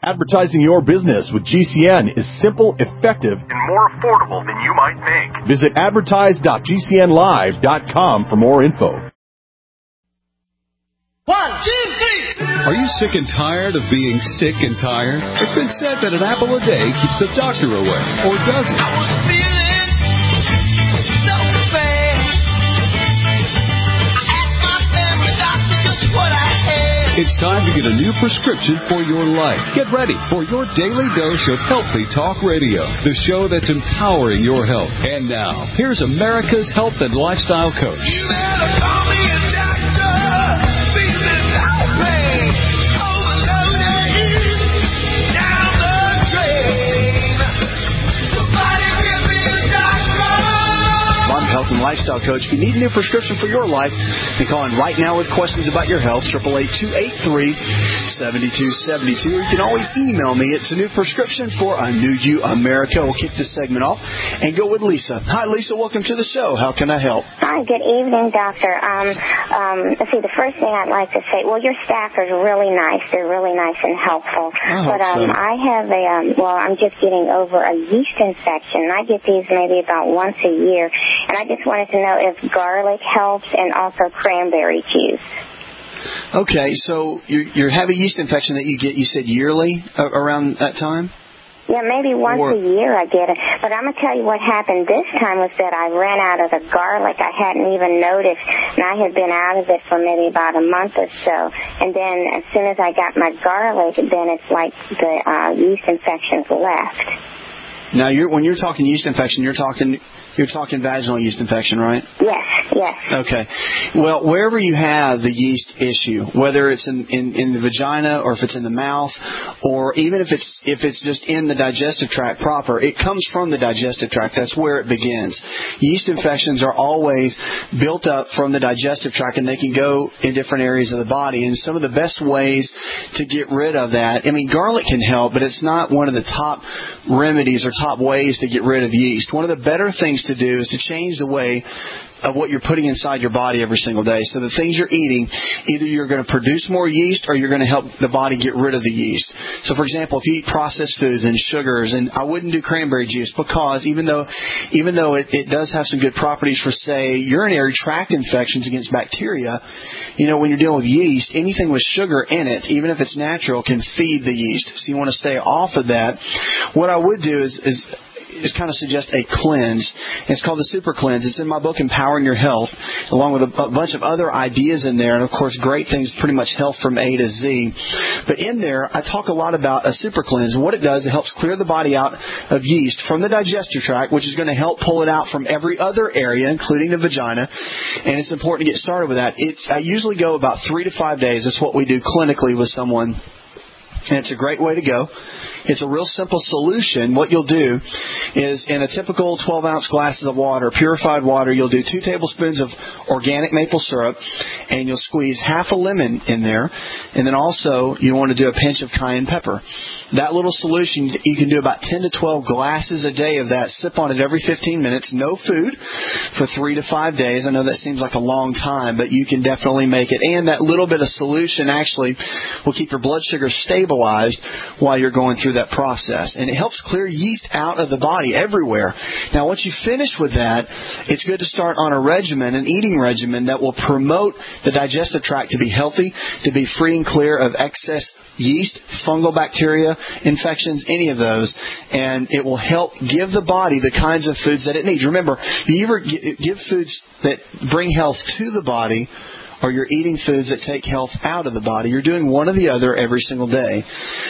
Advertising your business with GCN is simple, effective, and more affordable than you might think. Visit advertise.gcnlive.com for more info. 1, 2, 3. Are you sick and tired of being sick and tired? It's been said that an apple a day keeps the doctor away, or does it? I was feeling so bad. I asked my family doctor just what I had. It's time to get a new prescription for your life. Get ready for your daily dose of Healthy Talk Radio, the show that's empowering your health. And now, here's America's health and lifestyle coach. You better call me a doctor. Health and lifestyle coach. If you need a new prescription for your life, then call in right now with questions about your health, 888-283-7272. Or you can always email me. It's a new prescription for a new you, America. We'll kick this segment off and go with Lisa. Hi, Lisa. Welcome to the show. How can I help? Hi, good evening, doctor. Let's see, the first thing I'd like to say, well, your staff is really nice. They're really nice and helpful. I have I'm just getting over a yeast infection. I get these maybe about once a year, and I just wanted to know if garlic helps and also cranberry juice. Okay, so you have a yeast infection that you get, you said yearly around that time? Yeah, maybe once a year I get it. But I'm going to tell you what happened this time was that I ran out of the garlic. I hadn't even noticed, and I had been out of it for maybe about a month or so. And then as soon as I got my garlic, then it's like the yeast infections left. Now, when you're talking yeast infection, you're talking vaginal yeast infection, right? Yes. Okay. Well, wherever you have the yeast issue, whether it's in the vagina or if it's in the mouth, or even if it's just in the digestive tract proper, it comes from the digestive tract. That's where it begins. Yeast infections are always built up from the digestive tract, and they can go in different areas of the body. And some of the best ways to get rid of that, I mean, garlic can help, but it's not one of the top remedies or top ways to get rid of yeast. One of the better things to do is to change the way of what you're putting inside your body every single day. So the things you're eating, either you're going to produce more yeast or you're going to help the body get rid of the yeast. So, for example, if you eat processed foods and sugars, and I wouldn't do cranberry juice because even though it does have some good properties for, say, urinary tract infections against bacteria, when you're dealing with yeast, anything with sugar in it, even if it's natural, can feed the yeast. So you want to stay off of that. What I would do is kind of suggest a cleanse. It's called the Super Cleanse. It's in my book, Empowering Your Health, along with a bunch of other ideas in there, and of course, great things, pretty much health from A to Z. But in there, I talk a lot about a Super Cleanse, and what it does, it helps clear the body out of yeast from the digestive tract, which is going to help pull it out from every other area, including the vagina, and it's important to get started with that. I usually go about 3 to 5 days. That's what we do clinically with someone, and it's a great way to go. It's a real simple solution. What you'll do is, in a typical 12-ounce glasses of water, purified water, you'll do 2 tablespoons of organic maple syrup, and you'll squeeze half a lemon in there. And then also, you want to do a pinch of cayenne pepper. That little solution, you can do about 10 to 12 glasses a day of that. Sip on it every 15 minutes. No food for 3 to 5 days. I know that seems like a long time, but you can definitely make it. And that little bit of solution actually will keep your blood sugar stabilized while you're going through that process. And it helps clear yeast out of the body everywhere. Now, once you finish with that, it's good to start on a regimen, an eating regimen that will promote the digestive tract to be healthy, to be free and clear of excess yeast, fungal bacteria, infections, any of those. And it will help give the body the kinds of foods that it needs. Remember, you either give foods that bring health to the body, or you're eating foods that take health out of the body. You're doing one or the other every single day.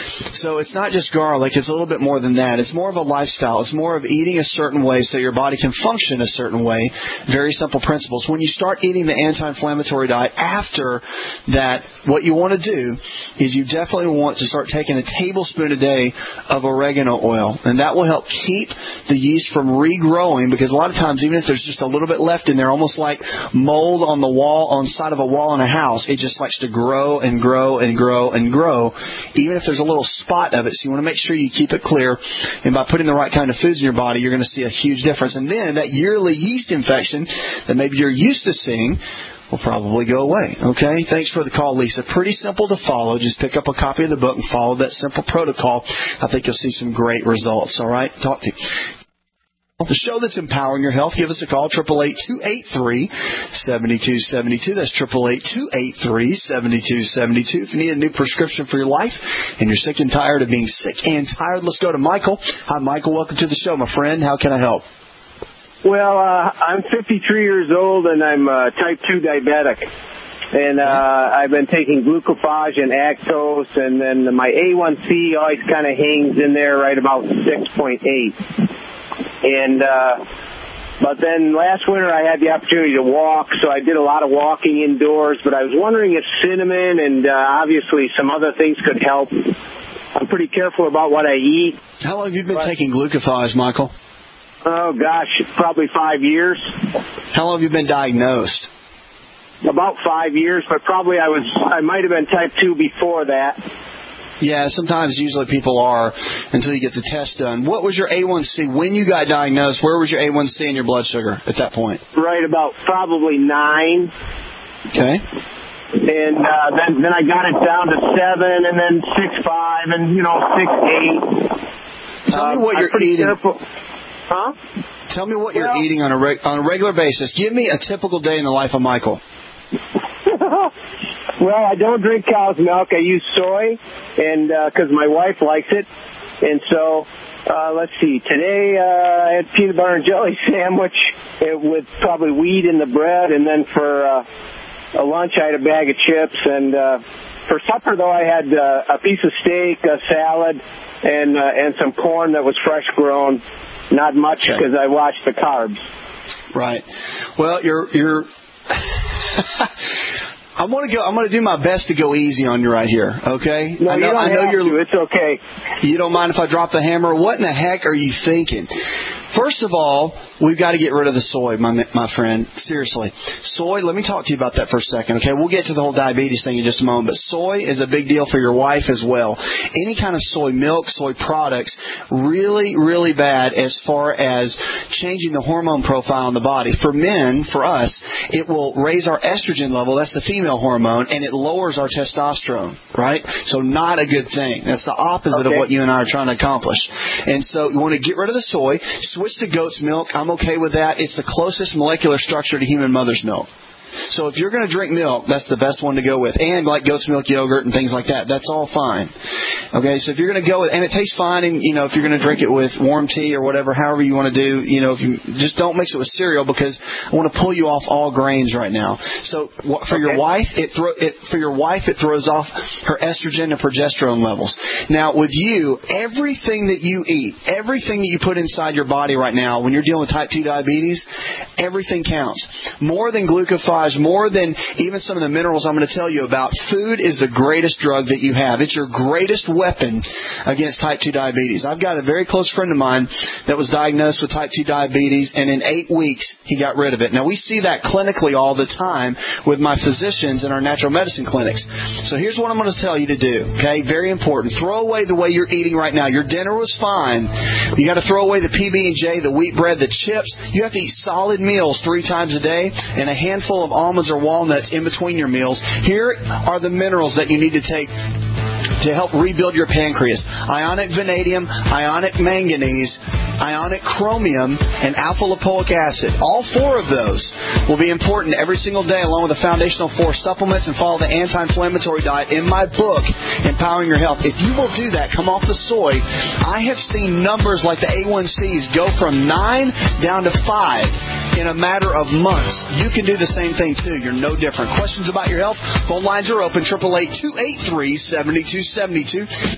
So it's not just garlic. It's a little bit more than that. It's more of a lifestyle. It's more of eating a certain way so your body can function a certain way. Very simple principles. When you start eating the anti-inflammatory diet after that, what you want to do is you definitely want to start taking a tablespoon a day of oregano oil. And that will help keep the yeast from regrowing, because a lot of times, even if there's just a little bit left in there, almost like mold on the wall, on the side of a wall in a house, it just likes to grow and grow and grow and grow, even if there's a little spot of it. So you want to make sure you keep it clear, and by putting the right kind of foods in your body, you're going to see a huge difference. And then that yearly yeast infection that maybe you're used to seeing will probably go away. Okay? Thanks for the call, Lisa. Pretty simple to follow. Just pick up a copy of the book and follow that simple protocol. I think you'll see some great results. All right? Talk to you. The show that's empowering your health. Give us a call, 888-283-7272. That's 888-283-7272. If you need a new prescription for your life and you're sick and tired of being sick and tired, let's go to Michael. Hi, Michael. Welcome to the show, my friend. How can I help? Well, I'm 53 years old, and I'm type 2 diabetic. And I've been taking glucophage and Actos, and then my A1C always kind of hangs in there right about 6.8. And but then last winter I had the opportunity to walk, so I did a lot of walking indoors. But I was wondering if cinnamon and obviously some other things could help. I'm pretty careful about what I eat. How long have you been taking glucophage, Michael? Oh, gosh, probably 5 years. How long have you been diagnosed? About 5 years, but probably I might have been type 2 before that. Yeah, sometimes usually people are until you get the test done. What was your A1C when you got diagnosed? Where was your A1C and your blood sugar at that point? Right about probably 9. Okay. And then I got it down to 7 and then 6.5 and, 6.8. Tell me what you're eating. Careful. Huh? Tell me what you're eating on a regular basis. Give me a typical day in the life of Michael. Well, I don't drink cow's milk. I use soy, and because my wife likes it. And so, let's see. Today I had peanut butter and jelly sandwich with probably wheat in the bread, and then for a lunch I had a bag of chips. And for supper, though, I had a piece of steak, a salad, and some corn that was fresh grown. Not much because I watched the carbs. Right. Well, you're. I'm going to do my best to go easy on you right here, okay? No, you don't have to. It's okay. You don't mind if I drop the hammer? What in the heck are you thinking? First of all, we've got to get rid of the soy, my friend. Seriously. Soy, let me talk to you about that for a second, okay? We'll get to the whole diabetes thing in just a moment, but soy is a big deal for your wife as well. Any kind of soy milk, soy products, really, really bad as far as changing the hormone profile in the body. For men, for us, it will raise our estrogen level, that's the female hormone, and it lowers our testosterone, right? So not a good thing. That's the opposite of what you and I are trying to accomplish. And so you want to get rid of the soy, switch to goat's milk. I'm okay with that. It's the closest molecular structure to human mother's milk. So if you're going to drink milk, that's the best one to go with. And like goat's milk yogurt and things like that, that's all fine. Okay, so if you're going to go with, and it tastes fine, and, if you're going to drink it with warm tea or whatever, however you want to do, if you just don't mix it with cereal, because I want to pull you off all grains right now. So for your wife, it throws off her estrogen and progesterone levels. Now with you, everything that you eat, everything that you put inside your body right now, when you're dealing with type 2 diabetes, everything counts. More than glucophage, more than even some of the minerals I'm going to tell you about, food is the greatest drug that you have. It's your greatest weapon against type 2 diabetes. I've got a very close friend of mine that was diagnosed with type 2 diabetes, and in 8 weeks he got rid of it. Now, we see that clinically all the time with my physicians in our natural medicine clinics. So here's what I'm going to tell you to do, okay? Very important. Throw away the way you're eating right now. Your dinner was fine. You got to throw away the PB&J, the wheat bread, the chips. You have to eat solid meals 3 times a day and a handful of almonds or walnuts in between your meals. Here are the minerals that you need to take to help rebuild your pancreas. Ionic vanadium, ionic manganese, ionic chromium, and alpha-lipoic acid. All 4 of those will be important every single day, along with the foundational 4 supplements, and follow the anti-inflammatory diet in my book, Empowering Your Health. If you will do that, come off the soy, I have seen numbers like the A1Cs go from 9 down to 5 in a matter of months. You can do the same thing too. You're no different. Questions about your health? Phone lines are open. 888-283-7272.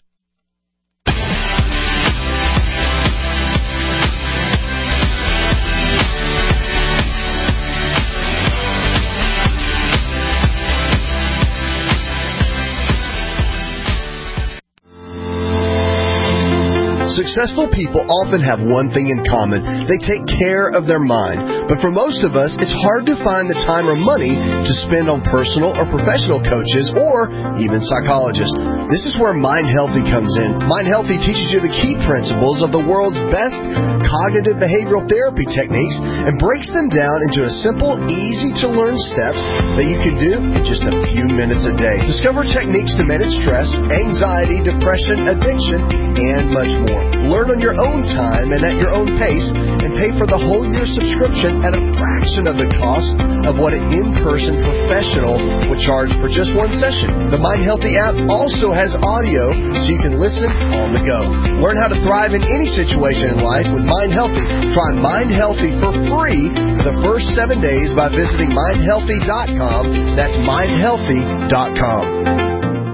Successful people often have one thing in common. They take care of their mind. But for most of us, it's hard to find the time or money to spend on personal or professional coaches or even psychologists. This is where Mind Healthy comes in. Mind Healthy teaches you the key principles of the world's best cognitive behavioral therapy techniques and breaks them down into a simple, easy-to-learn steps that you can do in just a few minutes a day. Discover techniques to manage stress, anxiety, depression, addiction, and much more. Learn on your own time and at your own pace, and pay for the whole year subscription at a fraction of the cost of what an in-person professional would charge for just one session. The Mind Healthy app also has audio so you can listen on the go. Learn how to thrive in any situation in life with Mind Healthy. Try Mind Healthy for free for the first 7 days by visiting mindhealthy.com. That's mindhealthy.com.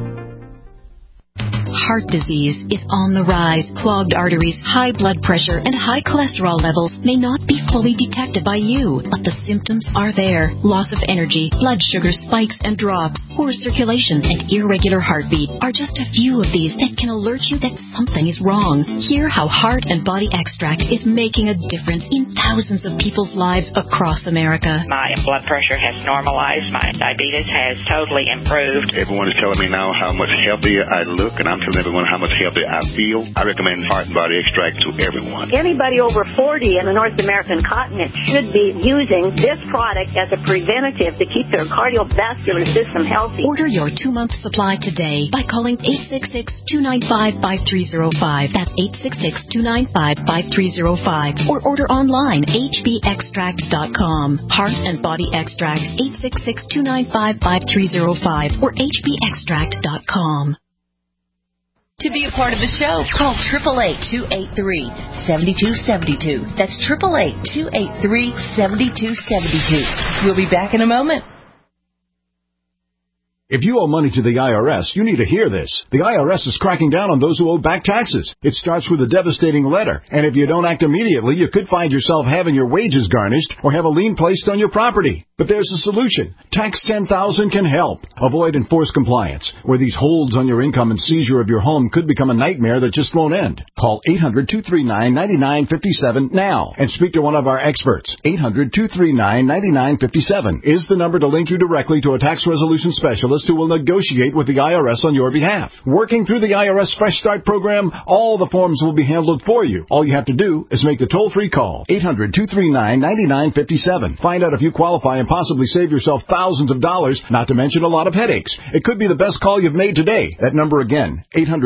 Heart disease is on the rise. Clogged arteries, high blood pressure, and high cholesterol levels may not be fully detected by you, but the symptoms are there. Loss of energy, blood sugar spikes and drops, poor circulation, and irregular heartbeat are just a few of these that can alert you that something is wrong. Hear how Heart and Body Extract is making a difference in thousands of people's lives across America. My blood pressure has normalized. My diabetes has totally improved. Everyone is telling me now how much healthier I look, and I'm telling everyone how much healthier I feel. I recommend Heart and Body Extract to everyone. Anybody over 40 in the North American continent should be using this product as a preventative to keep their cardiovascular system healthy. Order your 2-month supply today by calling 866-295-5305. That's 866-295-5305. Or order online, hbextract.com. Heart and Body Extract, 866-295-5305 or hbextract.com. To be a part of the show, call 888-283-7272. That's 888-283-7272. We'll be back in a moment. If you owe money to the IRS, you need to hear this. The IRS is cracking down on those who owe back taxes. It starts with a devastating letter, and if you don't act immediately, you could find yourself having your wages garnished or have a lien placed on your property. But there's a solution. Tax 10,000 can help. Avoid enforced compliance, where these holds on your income and seizure of your home could become a nightmare that just won't end. Call 800-239-9957 now and speak to one of our experts. 800-239-9957 is the number to link you directly to a tax resolution specialist who will negotiate with the IRS on your behalf. Working through the IRS Fresh Start program, all the forms will be handled for you. All you have to do is make the toll-free call, 800-239-9957. Find out if you qualify and possibly save yourself thousands of dollars, not to mention a lot of headaches. It could be the best call you've made today. That number again,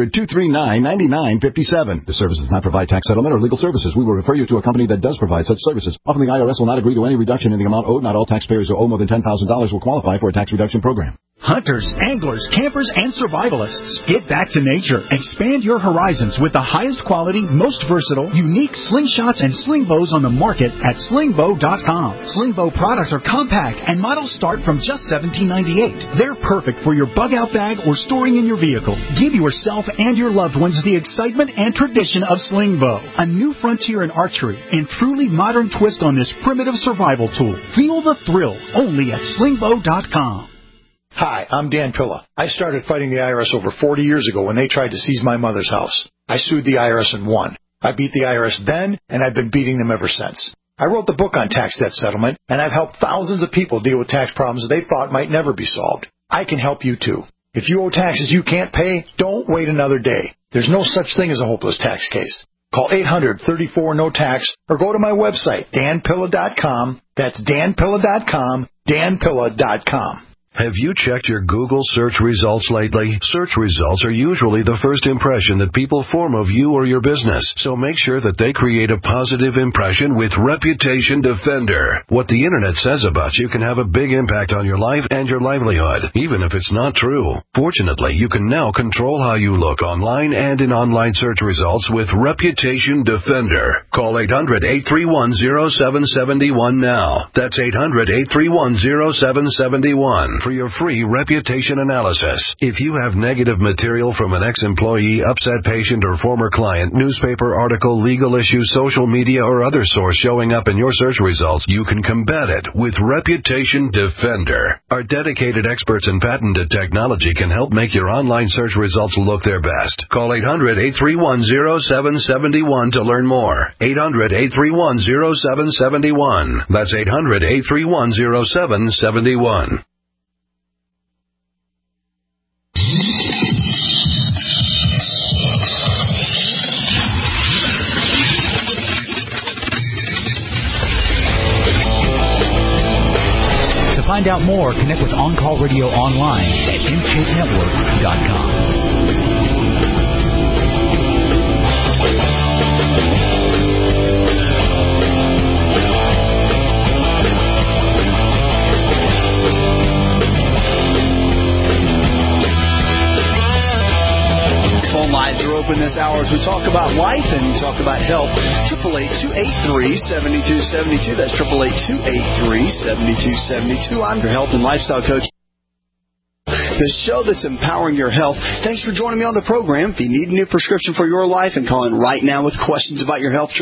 800-239-9957. The service does not provide tax settlement or legal services. We will refer you to a company that does provide such services. Often the IRS will not agree to any reduction in the amount owed. Not all taxpayers who owe more than $10,000 will qualify for a tax reduction program. Hunters, anglers, campers, and survivalists, get back to nature. Expand your horizons with the highest quality, most versatile, unique slingshots and sling bows on the market at slingbow.com. Slingbow products are compact and models start from just $17.98. They're perfect for your bug-out bag or storing in your vehicle. Give yourself and your loved ones the excitement and tradition of Slingbow, a new frontier in archery and truly modern twist on this primitive survival tool. Feel the thrill only at slingbow.com. Hi, I'm Dan Pilla. I started fighting the IRS over 40 years ago when they tried to seize my mother's house. I sued the IRS and won. I beat the IRS then, and I've been beating them ever since. I wrote the book on tax debt settlement, and I've helped thousands of people deal with tax problems they thought might never be solved. I can help you too. If you owe taxes you can't pay, don't wait another day. There's no such thing as a hopeless tax case. Call 800-34-NO-TAX or go to my website, danpilla.com. That's danpilla.com, danpilla.com. Have you checked your Google search results lately? Search results are usually the first impression that people form of you or your business, so make sure that they create a positive impression with Reputation Defender. What the Internet says about you can have a big impact on your life and your livelihood, even if it's not true. Fortunately, you can now control how you look online and in online search results with Reputation Defender. Call 800-831-0771 now. That's 800-831-0771. for your free reputation analysis. If you have negative material from an ex-employee, upset patient, or former client, newspaper article, legal issue, social media, or other source showing up in your search results, you can combat it with Reputation Defender. Our dedicated experts in patented technology can help make your online search results look their best. Call 800-831-0771 to learn more. 800-831-0771. That's 800-831-0771. To find out more, connect with On Call Radio online at InShapeNetwork.com. Phone lines are open this hour as we talk about life and talk about health. 888-283-7272. That's 888-283-7272. I'm your health and lifestyle coach. The show that's empowering your health. Thanks for joining me on the program. If you need a new prescription for your life, and call in right now with questions about your health,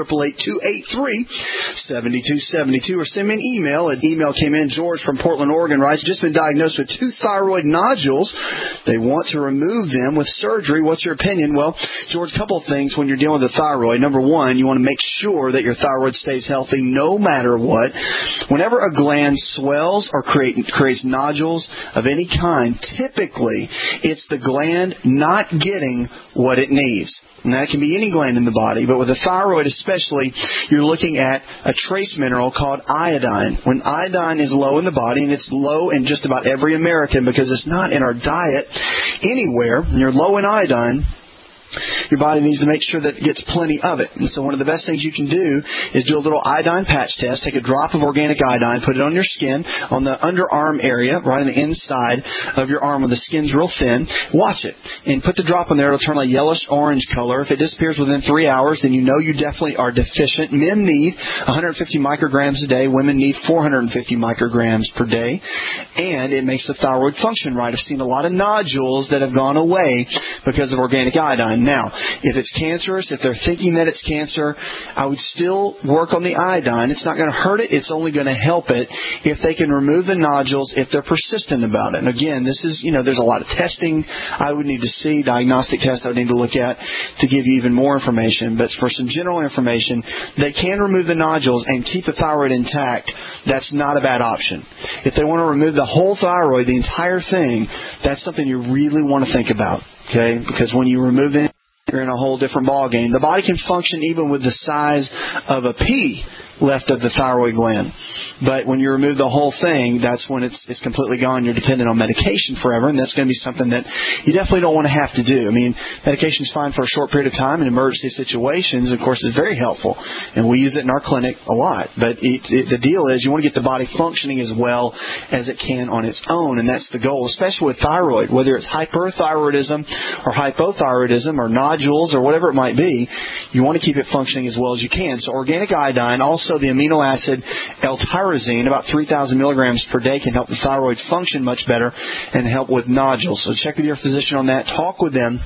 888-283-7272, or send me an email. An email came in. George from Portland, Oregon writes, just been diagnosed with 2 thyroid nodules. They want to remove them with surgery. What's your opinion? Well, George, a couple of things when you're dealing with the thyroid. Number one, you want to make sure that your thyroid stays healthy no matter what. Whenever a gland swells or creates nodules of any kind, typically it's the gland not getting what it needs. And that can be any gland in the body, but with the thyroid especially, you're looking at a trace mineral called iodine. When iodine is low in the body, and it's low in just about every American because it's not in our diet anywhere, and you're low in iodine, your body needs to make sure that it gets plenty of it. And so one of the best things you can do is do a little iodine patch test. Take a drop of organic iodine, put it on your skin, on the underarm area, right on the inside of your arm where the skin's real thin. Watch it. And put the drop on there. It'll turn a yellowish-orange color. If it disappears within 3 hours, then you know you definitely are deficient. Men need 150 micrograms a day. Women need 450 micrograms per day. And it makes the thyroid function right. I've seen a lot of nodules that have gone away because of organic iodine. Now, if it's cancerous, if they're thinking that it's cancer, I would still work on the iodine. It's not going to hurt it. It's only going to help it if they can remove the nodules if they're persistent about it. And again, this is, there's a lot of testing I would need to see, diagnostic tests I would need to look at to give you even more information. But for some general information, they can remove the nodules and keep the thyroid intact. That's not a bad option. If they want to remove the whole thyroid, the entire thing, that's something you really want to think about. Okay, because when you remove it, you're in a whole different ballgame. The body can function even with the size of a pea left of the thyroid gland. But when you remove the whole thing, that's when it's completely gone. You're dependent on medication forever, and that's going to be something that you definitely don't want to have to do. I mean, medication's fine for a short period of time in emergency situations. Of course, it's very helpful, and we use it in our clinic a lot. But the deal is you want to get the body functioning as well as it can on its own, and that's the goal, especially with thyroid, whether it's hyperthyroidism or hypothyroidism or nodules or whatever it might be. You want to keep it functioning as well as you can. So organic iodine, also the amino acid L-tyrosine, about 3,000 milligrams per day, can help the thyroid function much better and help with nodules. So check with your physician on that. Talk with them.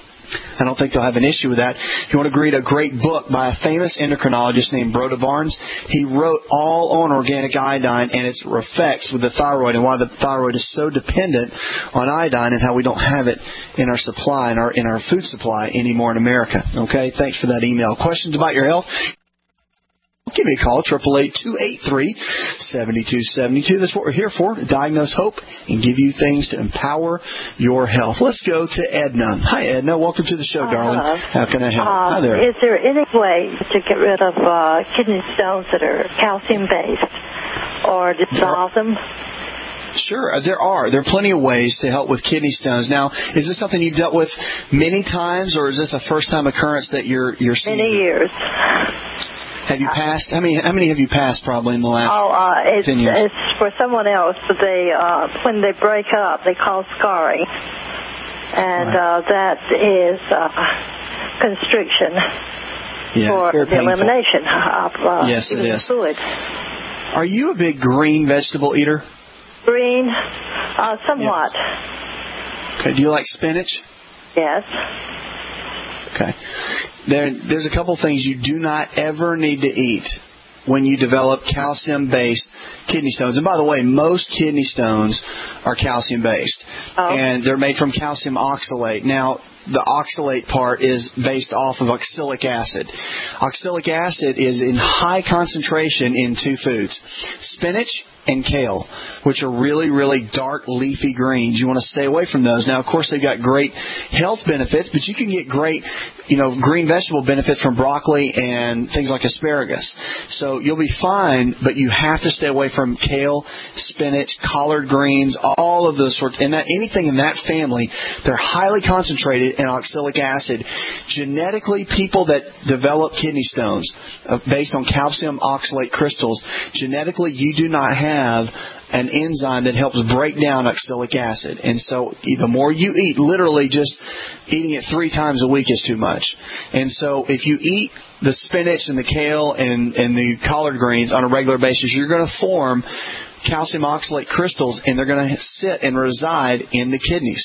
I don't think they'll have an issue with that. If you want to read a great book by a famous endocrinologist named Broda Barnes, he wrote all on organic iodine and its effects with the thyroid and why the thyroid is so dependent on iodine and how we don't have it in our supply, in our food supply anymore in America. Okay? Thanks for that email. Questions about your health? Give me a call, 888-283-7272. That's what we're here for, to diagnose hope and give you things to empower your health. Let's go to Edna. Hi, Edna. Welcome to the show, darling. How can I help? Hi there. Is there any way to get rid of kidney stones that are calcium-based or dissolve them? Sure, there are. There are plenty of ways to help with kidney stones. Now, is this something you've dealt with many times, or is this a first-time occurrence that you're seeing? Many years. Have you passed? How many have you passed probably in the last 10 years? It's for someone else. But when they break up, they cause scarring. And that is constriction for the elimination of yes, it is. fluid. Are you a big green vegetable eater? Green, somewhat. Yes. Okay. Do you like spinach? Yes. Okay. There's a couple things you do not ever need to eat when you develop calcium-based kidney stones. And by the way, most kidney stones are calcium-based. Oh. And they're made from calcium oxalate. Now, the oxalate part is based off of oxalic acid. Oxalic acid is in high concentration in two foods, spinach and kale, which are really, really dark leafy greens. You want to stay away from those. Now, of course, they've got great health benefits, but you can get great, green vegetable benefits from broccoli and things like asparagus. So you'll be fine, but you have to stay away from kale, spinach, collard greens, all of those sorts. And anything in that family, they're highly concentrated in oxalic acid. Genetically, people that develop kidney stones based on calcium oxalate crystals, genetically, you do not have an enzyme that helps break down oxalic acid. And so the more you eat, literally just eating it 3 times a week is too much. And so if you eat the spinach and the kale and the collard greens on a regular basis, you're going to form calcium oxalate crystals, and they're going to sit and reside in the kidneys.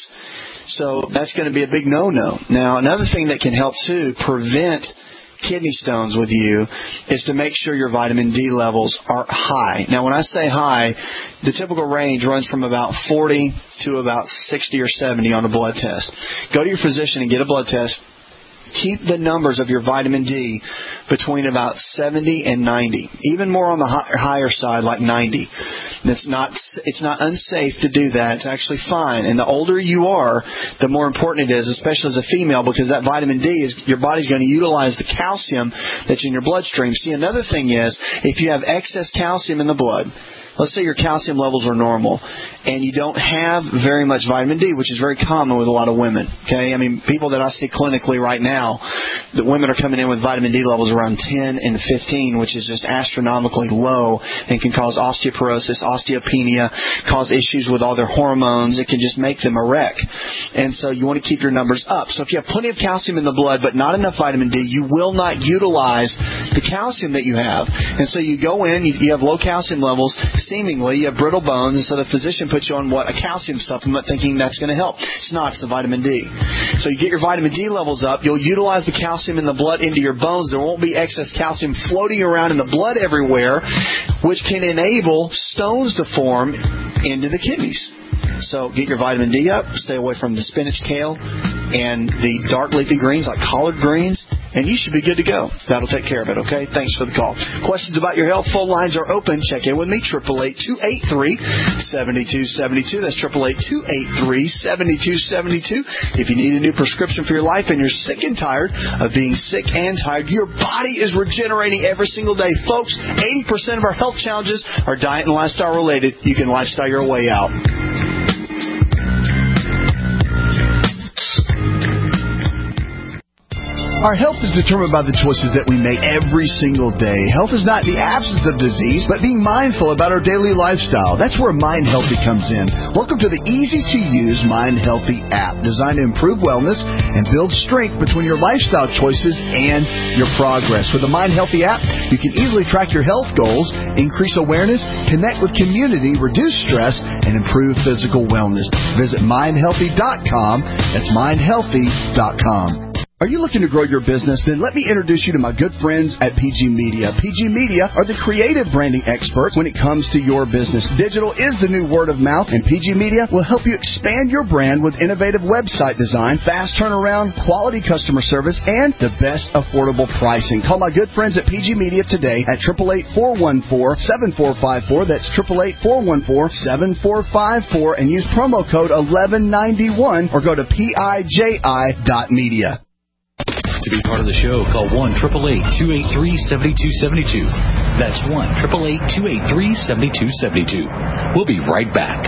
So that's going to be a big no-no. Now, another thing that can help, too, prevent kidney stones with you is to make sure your vitamin D levels are high. Now, when I say high, the typical range runs from about 40 to about 60 or 70 on a blood test. Go to your physician and get a blood test. Keep the numbers of your vitamin D between about 70 and 90, even more on the higher side, like 90. It's not unsafe to do that. It's actually fine. And the older you are, the more important it is, especially as a female, because that vitamin D is your body's going to utilize the calcium that's in your bloodstream. See, another thing is if you have excess calcium in the blood, let's say your calcium levels are normal and you don't have very much vitamin D, which is very common with a lot of women. Okay, I mean, people that I see clinically right now, the women are coming in with vitamin D levels around 10 and 15, which is just astronomically low and can cause osteoporosis, osteopenia, cause issues with all their hormones. It can just make them a wreck. And so you want to keep your numbers up. So if you have plenty of calcium in the blood but not enough vitamin D, you will not utilize the calcium that you have. And so you go in, you have low calcium levels, seemingly you have brittle bones, and so the physician puts you on a calcium supplement thinking that's going to help. It's not. It's the vitamin D. So you get your vitamin D levels up. You'll utilize the calcium in the blood into your bones. There won't be excess calcium floating around in the blood everywhere, which can enable stones to form into the kidneys. So get your vitamin D up, stay away from the spinach, kale, and the dark leafy greens like collard greens, and you should be good to go. That'll take care of it, okay? Thanks for the call. Questions about your health, phone lines are open. Check in with me, 888-283-7272. That's 888-283-7272. If you need a new prescription for your life and you're sick and tired of being sick and tired, your body is regenerating every single day. Folks, 80% of our health challenges are diet and lifestyle related. You can lifestyle your way out. Our health is determined by the choices that we make every single day. Health is not the absence of disease, but being mindful about our daily lifestyle. That's where Mind Healthy comes in. Welcome to the easy-to-use Mind Healthy app, designed to improve wellness and build strength between your lifestyle choices and your progress. With the Mind Healthy app, you can easily track your health goals, increase awareness, connect with community, reduce stress, and improve physical wellness. Visit mindhealthy.com. That's mindhealthy.com. Are you looking to grow your business? Then let me introduce you to my good friends at PG Media. PG Media are the creative branding experts when it comes to your business. Digital is the new word of mouth, and PG Media will help you expand your brand with innovative website design, fast turnaround, quality customer service, and the best affordable pricing. Call my good friends at PG Media today at 888-414-7454. That's 888-414-7454, and use promo code 1191 or go to PIJI.media. To be part of the show, call 1-888-283-7272. That's 1-888-283-7272. We'll be right back.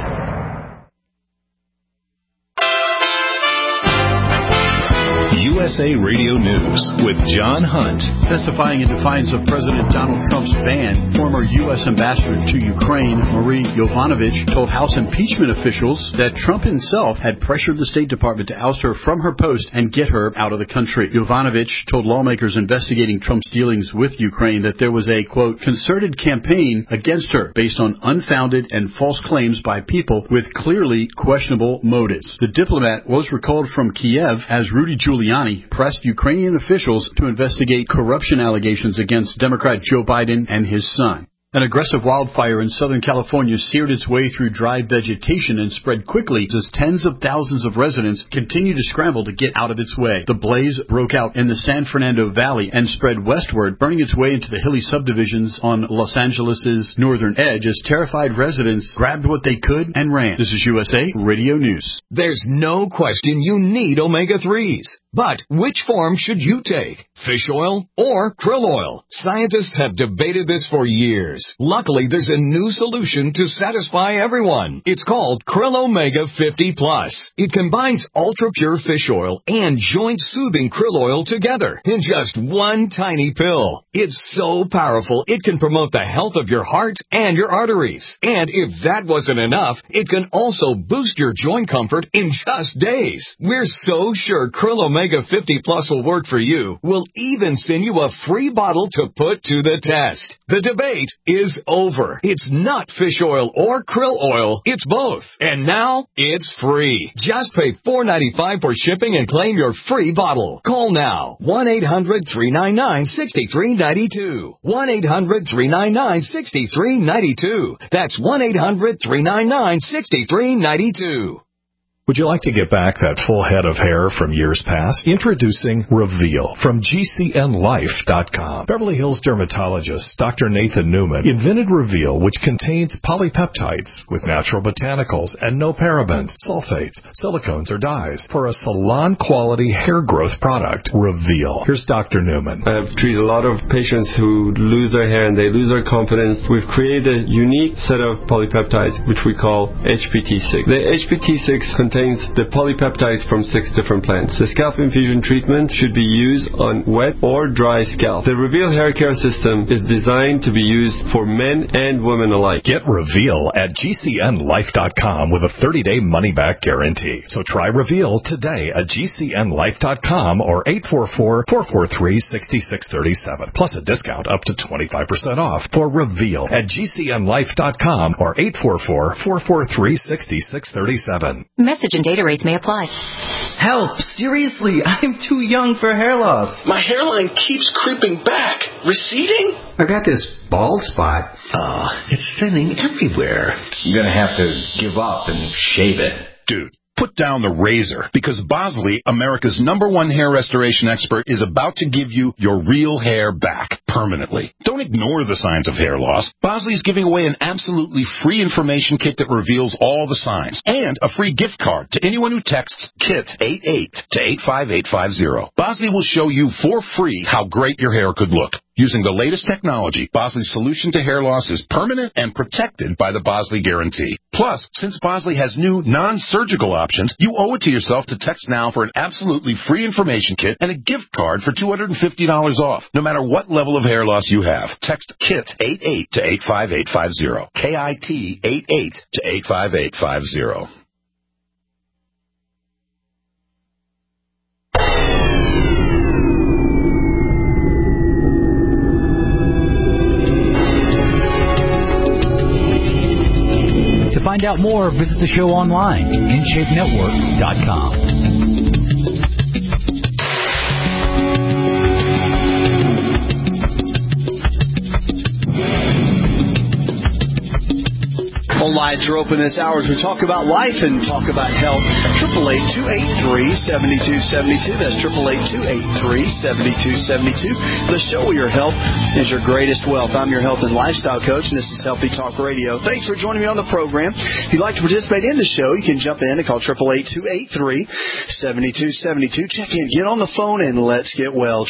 USA Radio News with John Hunt. Testifying in defiance of President Donald Trump's ban, former U.S. Ambassador to Ukraine, Marie Yovanovitch, told House impeachment officials that Trump himself had pressured the State Department to oust her from her post and get her out of the country. Yovanovitch told lawmakers investigating Trump's dealings with Ukraine that there was a, quote, concerted campaign against her based on unfounded and false claims by people with clearly questionable motives. The diplomat was recalled from Kiev as Rudy Giuliani pressed Ukrainian officials to investigate corruption allegations against Democrat Joe Biden and his son. An aggressive wildfire in Southern California seared its way through dry vegetation and spread quickly as tens of thousands of residents continue to scramble to get out of its way. The blaze broke out in the San Fernando Valley and spread westward, burning its way into the hilly subdivisions on Los Angeles' northern edge as terrified residents grabbed what they could and ran. This is USA Radio News. There's no question you need omega-3s. But which form should you take? Fish oil or krill oil? Scientists have debated this for years. Luckily, there's a new solution to satisfy everyone. It's called Krill Omega 50 Plus. It combines ultra-pure fish oil and joint-soothing krill oil together in just one tiny pill. It's so powerful, it can promote the health of your heart and your arteries. And if that wasn't enough, it can also boost your joint comfort in just days. We're so sure Krill Omega 50 Plus will work for you. We'll even send you a free bottle to put to the test. The debate is over. It's not fish oil or krill oil. It's both. And now it's free. Just pay $4.95 for shipping and claim your free bottle. Call now. 1-800-399-6392. 1-800-399-6392. That's 1-800-399-6392. Would you like to get back that full head of hair from years past? Introducing Reveal from GCNLife.com. Beverly Hills dermatologist Dr. Nathan Newman invented Reveal, which contains polypeptides with natural botanicals and no parabens, sulfates, silicones, or dyes for a salon-quality hair growth product. Reveal. Here's Dr. Newman. I've treated a lot of patients who lose their hair and they lose their confidence. We've created a unique set of polypeptides, which we call HPT6. The HPT6 contains the polypeptides from 6 different plants. The scalp infusion treatment should be used on wet or dry scalp. The Reveal hair care system is designed to be used for men and women alike. Get Reveal at GCNLife.com with a 30-day money-back guarantee. So try Reveal today at GCNLife.com or 844-443-6637. Plus a discount up to 25% off for Reveal at GCNLife.com or 844-443-6637. Message and data rates may apply. Help! Seriously, I'm too young for hair loss. My hairline keeps creeping back. Receding? I got this bald spot. It's thinning everywhere. I'm gonna have to give up and shave it. Dude, put down the razor, because Bosley, America's #1 hair restoration expert, is about to give you your real hair back permanently. Don't ignore the signs of hair loss. Bosley is giving away an absolutely free information kit that reveals all the signs, and a free gift card to anyone who texts KIT88 to 85850. Bosley will show you for free how great your hair could look. Using the latest technology, Bosley's solution to hair loss is permanent and protected by the Bosley Guarantee. Plus, since Bosley has new non-surgical options, you owe it to yourself to text now for an absolutely free information kit and a gift card for $250 off, no matter what level of hair loss you have. Text KIT88 to 85850. KIT88 to 85850. To find out more, visit the show online, InShapeNetwork.com. Phone lines are open this hour as we talk about life and talk about health. 888-283-7272. That's 888-283-7272. The show where your health is your greatest wealth. I'm your health and lifestyle coach, and this is Healthy Talk Radio. Thanks for joining me on the program. If you'd like to participate in the show, you can jump in and call 888-283-7272. Check in, get on the phone, and let's get well.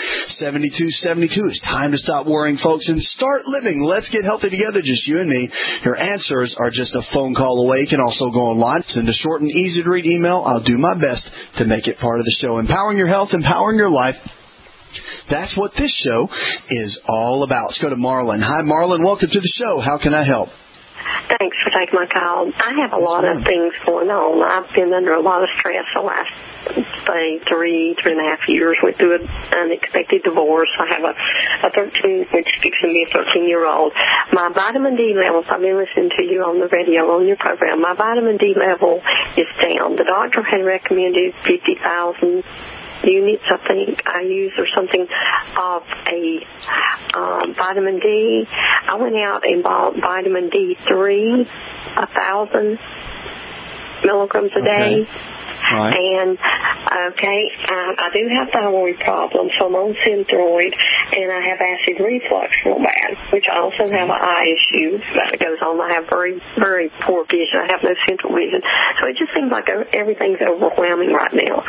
888-283-7272. It's time to stop worrying, folks, and start living. Let's get healthy together, just you and me. Your answers are just a phone call away. You can also go online. Send a short and easy-to-read email. I'll do my best to make it part of the show. Empowering your health, empowering your life. That's what this show is all about. Let's go to Marlon. Hi, Marlon. Welcome to the show. How can I help? Thanks for taking my call. I have a lot of things going on. I've been under a lot of stress the last, say, 3.5 years. Went through an unexpected divorce. I have a 13, which is fixing to be a 13-year-old. My vitamin D levels, I've been listening to you on the radio, on your program. My vitamin D level is down. The doctor had recommended 50,000 units, I think I use, or something, of a vitamin D. I went out and bought vitamin D3, 1,000 milligrams a day. Right. And, I do have thyroid problems, so I'm on Synthroid, and I have acid reflux real bad, which I also have an eye issue that goes on. I have very, very poor vision. I have no central vision. So it just seems like everything's overwhelming right now.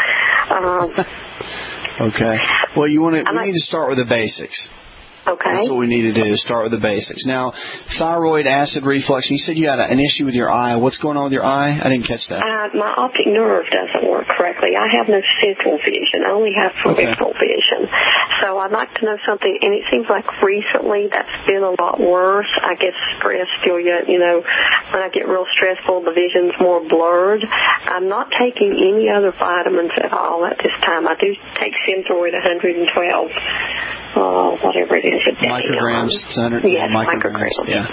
Okay. Well, we need to start with the basics. Okay. That's what we need to do, start with the basics. Now, thyroid, acid reflux, you said you had an issue with your eye. What's going on with your eye? I didn't catch that. My optic nerve doesn't work correctly. I have no central vision. I only have peripheral vision. So I'd like to know something, and it seems like recently that's been a lot worse. I guess stress still yet, when I get real stressful, the vision's more blurred. I'm not taking any other vitamins at all at this time. I do take Synthroid 112. Whatever it is a day. Micrograms. Yes, micrograms. Yeah.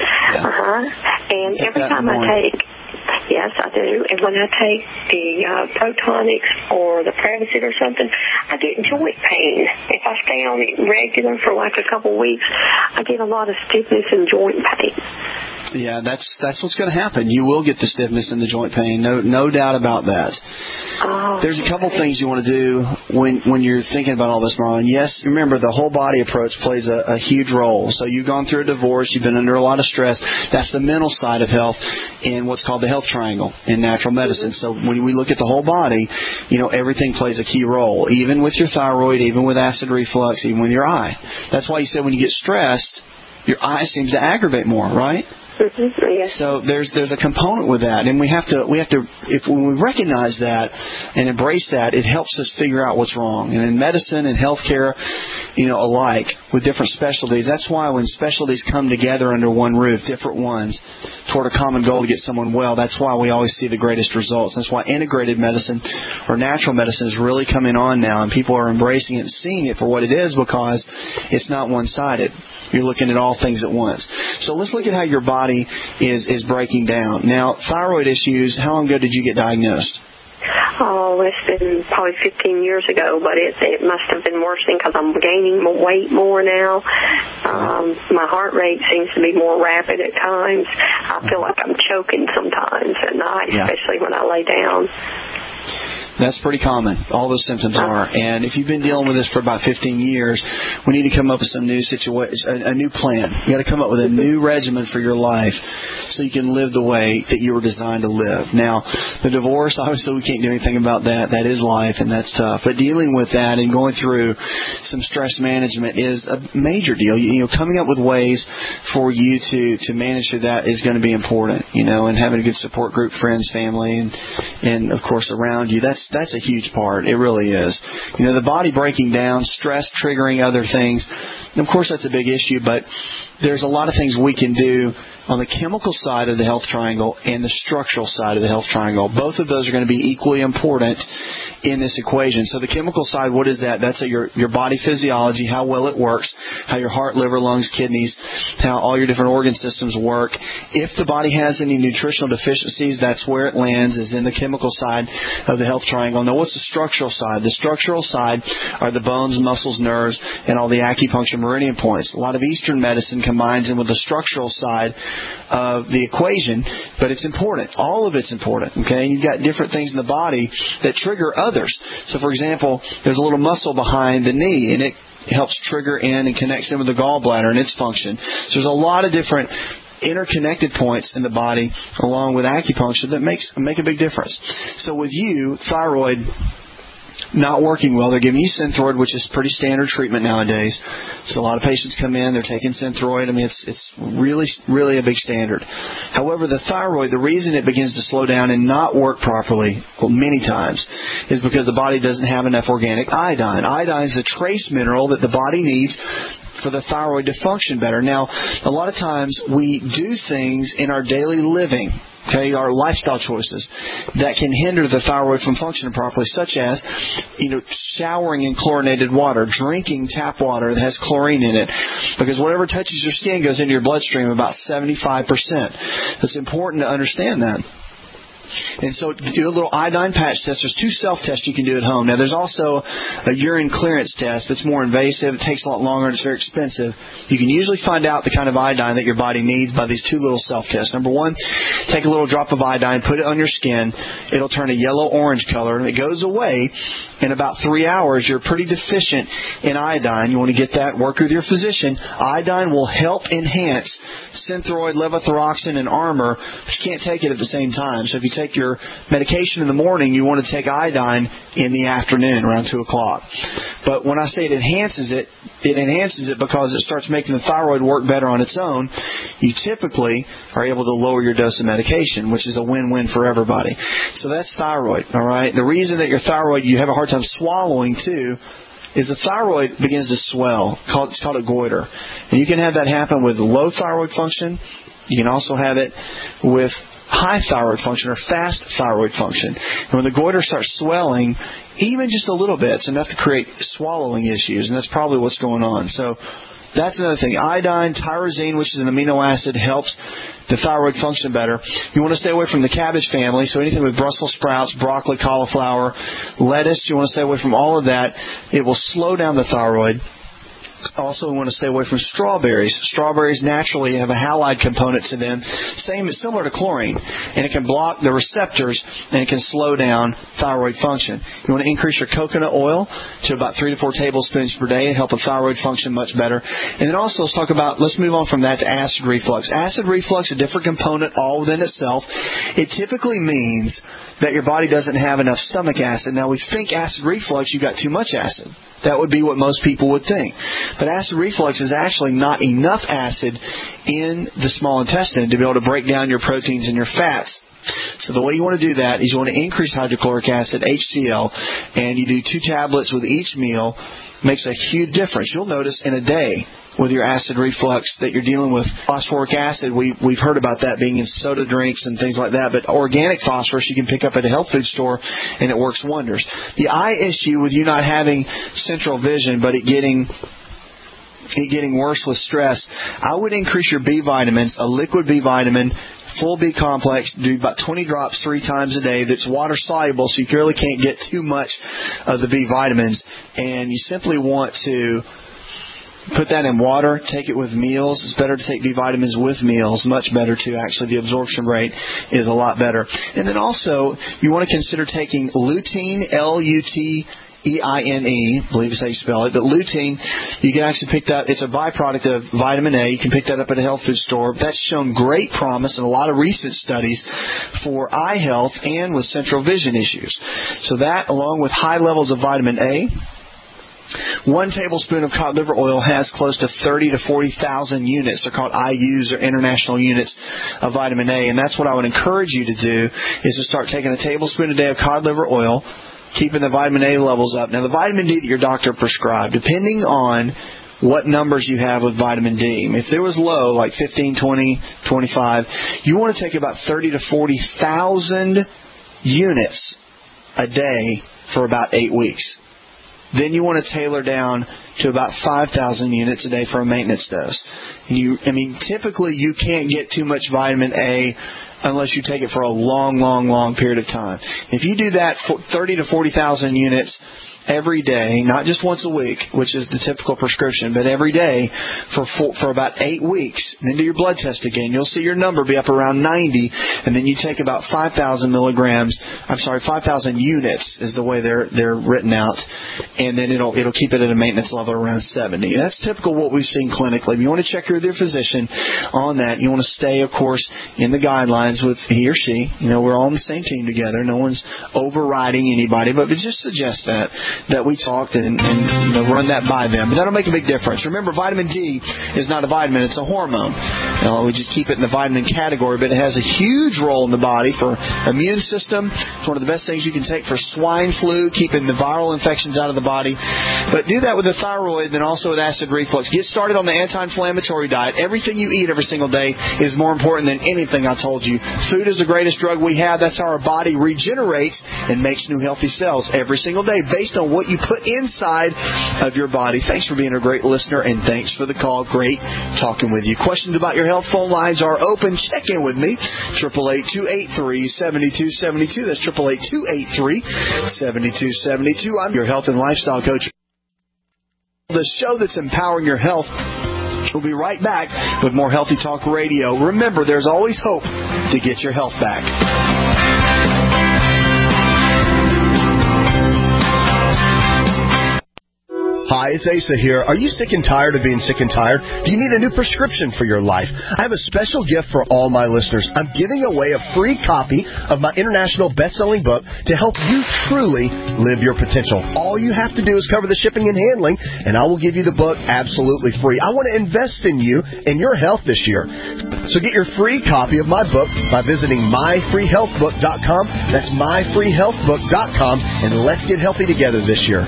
And every time I take, yes, I do. And when I take the Protonics or the Prevacid or something, I get joint pain. If I stay on it regular for like a couple of weeks, I get a lot of stiffness and joint pain. Yeah, that's what's going to happen. You will get the stiffness and the joint pain. No doubt about that. There's a couple things you want to do when you're thinking about all this, Marlon. Yes, remember the whole body approach plays a huge role. So you've gone through a divorce. You've been under a lot of stress. That's the mental side of health in what's called the health triangle in natural medicine. So when we look at the whole body, everything plays a key role, even with your thyroid, even with acid reflux, even with your eye. That's why you said when you get stressed, your eye seems to aggravate more, right? Yes. So there's a component with that, and we have to when we recognize that and embrace that, it helps us figure out what's wrong. And in medicine and healthcare, alike with different specialties, that's why when specialties come together under one roof, different ones, toward a common goal to get someone well, that's why we always see the greatest results. That's why integrated medicine or natural medicine is really coming on now, and people are embracing it and seeing it for what it is, because it's not one-sided. You're looking at all things at once. So let's look at how your body is breaking down. Now, thyroid issues, how long ago did you get diagnosed? It's been probably 15 years ago, but it must have been worsening because I'm gaining weight more now. My heart rate seems to be more rapid at times. I feel like I'm choking sometimes at night, especially when I lay down. That's pretty common. All those symptoms are. And if you've been dealing with this for about 15 years, we need to come up with some new a new plan. You got to come up with a new regimen for your life so you can live the way that you were designed to live. Now, the divorce, obviously we can't do anything about that. That is life, and that's tough. But dealing with that and going through some stress management is a major deal. Coming up with ways for you to manage through that is going to be important, and having a good support group, friends, family, and of course around you. That's a huge part. It really is. The body breaking down, stress triggering other things. And of course, that's a big issue, but there's a lot of things we can do on the chemical side of the health triangle and the structural side of the health triangle. Both of those are going to be equally important in this equation. So the chemical side, what is that? That's your body physiology, how well it works, how your heart, liver, lungs, kidneys, how all your different organ systems work. If the body has any nutritional deficiencies, that's where it lands, is in the chemical side of the health triangle. Now, what's the structural side? The structural side are the bones, muscles, nerves, and all the acupuncture meridian points. A lot of Eastern medicine combines in with the structural side of the equation, but it's important. All of it's important, okay? You've got different things in the body that trigger others. So, for example, there's a little muscle behind the knee, and it helps trigger in and connects in with the gallbladder and its function. So there's a lot of different interconnected points in the body, along with acupuncture, that make a big difference. So with you, thyroid, not working well. They're giving you Synthroid, which is pretty standard treatment nowadays. So a lot of patients come in, they're taking Synthroid. I mean, it's really a big standard. However, the thyroid, the reason it begins to slow down and not work properly, well, many times, is because the body doesn't have enough organic iodine. Iodine is a trace mineral that the body needs for the thyroid to function better. Now, a lot of times we do things in our daily living, okay, our lifestyle choices, that can hinder the thyroid from functioning properly, such as, showering in chlorinated water, drinking tap water that has chlorine in it, because whatever touches your skin goes into your bloodstream, about 75%. It's important to understand that. And so do a little iodine patch test. There's 2 self-tests you can do at home. Now, there's also a urine clearance test. It's more invasive. It takes a lot longer, and it's very expensive. You can usually find out the kind of iodine that your body needs by these 2 little self-tests. Number 1, take a little drop of iodine, put it on your skin. It'll turn a yellow-orange color, and it goes away. In about 3 hours, you're pretty deficient in iodine. You want to get that, work with your physician. Iodine will help enhance Synthroid, levothyroxine, and Armour, but you can't take it at the same time. So if you take your medication in the morning, you want to take iodine in the afternoon around 2 o'clock. But when I say it enhances it because it starts making the thyroid work better on its own. You typically are able to lower your dose of medication, which is a win-win for everybody. So that's thyroid, all right? The reason that your thyroid, you have a hard time swallowing too, is the thyroid begins to swell. It's called a goiter. And you can have that happen with low thyroid function. You can also have it with high thyroid function or fast thyroid function. And when the goiter starts swelling, even just a little bit, it's enough to create swallowing issues, and that's probably what's going on. So that's another thing. Iodine, tyrosine, which is an amino acid, helps the thyroid function better. You want to stay away from the cabbage family, so anything with Brussels sprouts, broccoli, cauliflower, lettuce, you want to stay away from all of that. It will slow down the thyroid. Also, we want to stay away from strawberries. Strawberries naturally have a halide component to them, similar to chlorine, and it can block the receptors and it can slow down thyroid function. You want to increase your coconut oil to about 3 to 4 tablespoons per day and help the thyroid function much better. And then also let's move on from that to acid reflux. Acid reflux, a different component all within itself. It typically means that your body doesn't have enough stomach acid. Now, we think acid reflux, you got too much acid. That would be what most people would think. But acid reflux is actually not enough acid in the small intestine to be able to break down your proteins and your fats. So the way you want to do that is you want to increase hydrochloric acid, HCl, and you do 2 tablets with each meal. Makes a huge difference. You'll notice in a day with your acid reflux that you're dealing with phosphoric acid. We've heard about that being in soda drinks and things like that, but organic phosphorus you can pick up at a health food store, and it works wonders. The eye issue with you not having central vision, but it getting worse with stress, I would increase your B vitamins, a liquid B vitamin, full B complex, do about 20 drops 3 times a day. That's water soluble, so you really can't get too much of the B vitamins. And you simply want to put that in water, take it with meals. It's better to take B vitamins with meals, much better too. Actually, the absorption rate is a lot better. And then also, you want to consider taking lutein, Luteine, I believe is how you spell it. But lutein, you can actually pick that. It's a byproduct of vitamin A. You can pick that up at a health food store. That's shown great promise in a lot of recent studies for eye health and with central vision issues. So that, along with high levels of vitamin A, 1 tablespoon of cod liver oil has close to 30 to 40,000 units. They're called IUs, or international units of vitamin A. And that's what I would encourage you to do, is to start taking a tablespoon a day of cod liver oil, keeping the vitamin A levels up. Now, the vitamin D that your doctor prescribed, depending on what numbers you have with vitamin D. If it was low, like 15, 20, 25, you want to take about 30 to 40,000 units a day for about 8 weeks. Then you want to tailor down to about 5,000 units a day for a maintenance dose. Typically you can't get too much vitamin A unless you take it for a long period of time. If you do that, 30 to 40,000 units every day, not just once a week, which is the typical prescription, but every day for about 8 weeks. Then do your blood test again. You'll see your number be up around 90, and then you take about 5,000 units is the way they're written out, and then it'll keep it at a maintenance level around 70. That's typical what we've seen clinically. If you want to check with your physician on that, you want to stay, of course, in the guidelines with he or she. We're all on the same team together. No one's overriding anybody, but just suggest that we talked and run that by them. But that'll make a big difference. Remember, vitamin D is not a vitamin, it's a hormone. We just keep it in the vitamin category, but it has a huge role in the body for immune system. It's one of the best things you can take for swine flu, keeping the viral infections out of the body. But do that with the thyroid, then also with acid reflux. Get started on the anti-inflammatory diet. Everything you eat every single day is more important than anything I told you. Food is the greatest drug we have. That's how our body regenerates and makes new healthy cells every single day based on what you put inside of your body. Thanks for being a great listener, and thanks for the call. Great talking with you. Questions about your health, phone lines are open. Check in with me. 888-283-7272. That's 888-283-7272. I'm your health and lifestyle coach. The show that's empowering your health. We'll be right back with more Healthy Talk Radio. Remember, there's always hope to get your health back. Hi, it's Asa here. Are you sick and tired of being sick and tired? Do you need a new prescription for your life? I have a special gift for all my listeners. I'm giving away a free copy of my international best-selling book to help you truly live your potential. All you have to do is cover the shipping and handling, and I will give you the book absolutely free. I want to invest in you and your health this year. So get your free copy of my book by visiting myfreehealthbook.com. That's myfreehealthbook.com, and let's get healthy together this year.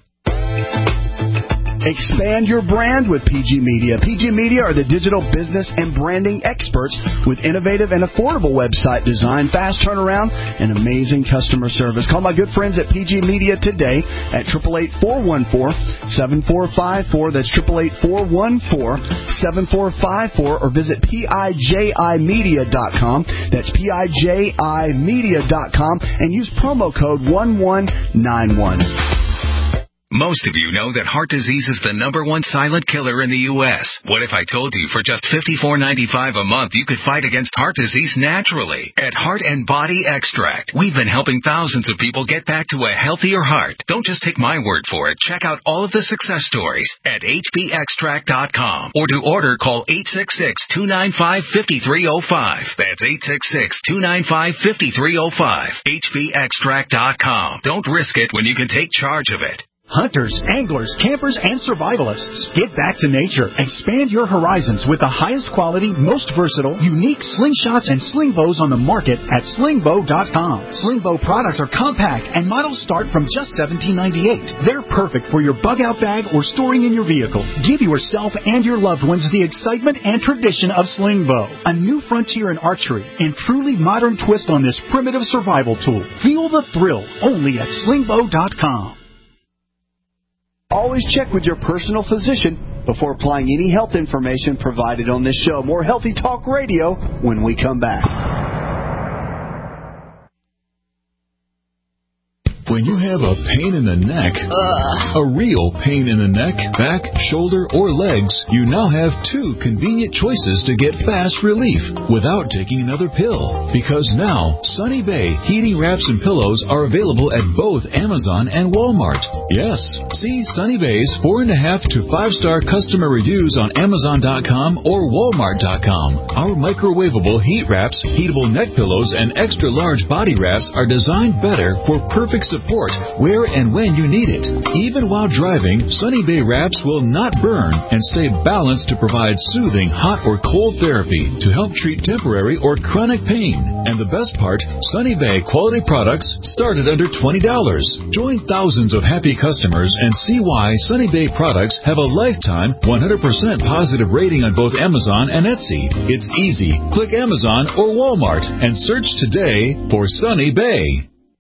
Expand your brand with PG Media. PG Media are the digital business and branding experts with innovative and affordable website design, fast turnaround, and amazing customer service. Call my good friends at PG Media today at 888-414-7454. That's 888-414-7454, or visit PIJImedia.com. That's PIJImedia.com, and use promo code 1191. Most of you know that heart disease is the #1 silent killer in the U.S. What if I told you for just $54.95 a month you could fight against heart disease naturally? At Heart and Body Extract, we've been helping thousands of people get back to a healthier heart. Don't just take my word for it. Check out all of the success stories at hbextract.com. Or to order, call 866-295-5305. That's 866-295-5305. hbextract.com. Don't risk it when you can take charge of it. Hunters, anglers, campers, and survivalists, get back to nature. Expand your horizons with the highest quality, most versatile, unique slingshots and sling bows on the market at slingbow.com. Sling bow products are compact and models start from just $17.98. They're perfect for your bug out bag or storing in your vehicle. Give yourself and your loved ones the excitement and tradition of sling bow, a new frontier in archery and truly modern twist on this primitive survival tool. Feel the thrill only at slingbow.com. Always check with your personal physician before applying any health information provided on this show. More Healthy Talk Radio when we come back. When you have a pain in the neck, a real pain in the neck, back, shoulder, or legs, you now have 2 convenient choices to get fast relief without taking another pill. Because now, Sunny Bay heating wraps and pillows are available at both Amazon and Walmart. Yes, see Sunny Bay's 4.5 to 5-star customer reviews on Amazon.com or Walmart.com. Our microwavable heat wraps, heatable neck pillows, and extra large body wraps are designed better for perfect support where and when you need it. Even while driving, Sunny Bay wraps will not burn and stay balanced to provide soothing hot or cold therapy to help treat temporary or chronic pain. And the best part, Sunny Bay quality products start at under $20. Join thousands of happy customers and see why Sunny Bay products have a lifetime 100% positive rating on both Amazon and Etsy. It's easy. Click Amazon or Walmart and search today for Sunny Bay.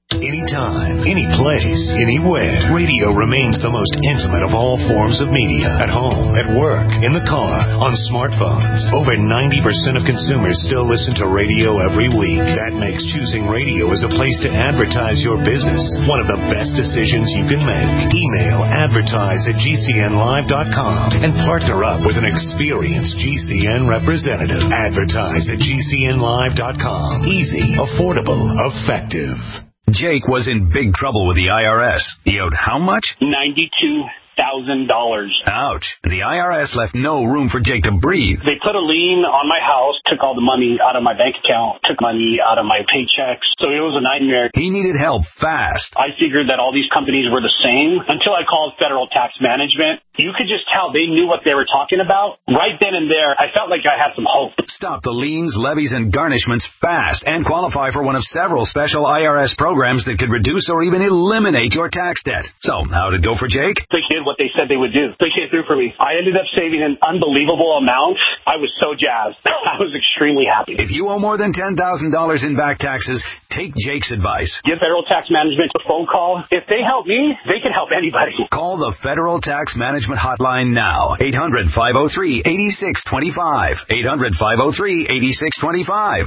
Anytime, any place, anywhere, radio remains the most intimate of all forms of media. At home, at work, in the car, on smartphones. Over 90% of consumers still listen to radio every week. That makes choosing radio as a place to advertise your business one of the best decisions you can make. Email advertise@gcnlive.com and partner up with an experienced GCN representative. Advertise at gcnlive.com. Easy, affordable, effective. Jake was in big trouble with the IRS. He owed how much? $92,000. Ouch. The IRS left no room for Jake to breathe. They put a lien on my house, took all the money out of my bank account, took money out of my paychecks. So it was a nightmare. He needed help fast. I figured that all these companies were the same until I called Federal Tax Management. You could just tell they knew what they were talking about. Right then and there, I felt like I had some hope. Stop the liens, levies, and garnishments fast and qualify for one of several special IRS programs that could reduce or even eliminate your tax debt. So, how did it go for Jake? They did what they said they would do. They came through for me. I ended up saving an unbelievable amount. I was so jazzed. I was extremely happy. If you owe more than $10,000 in back taxes, take Jake's advice. Give Federal Tax Management a phone call. If they help me, they can help anybody. Call the Federal Tax Management hotline now. 800-503-8625. 800-503-8625.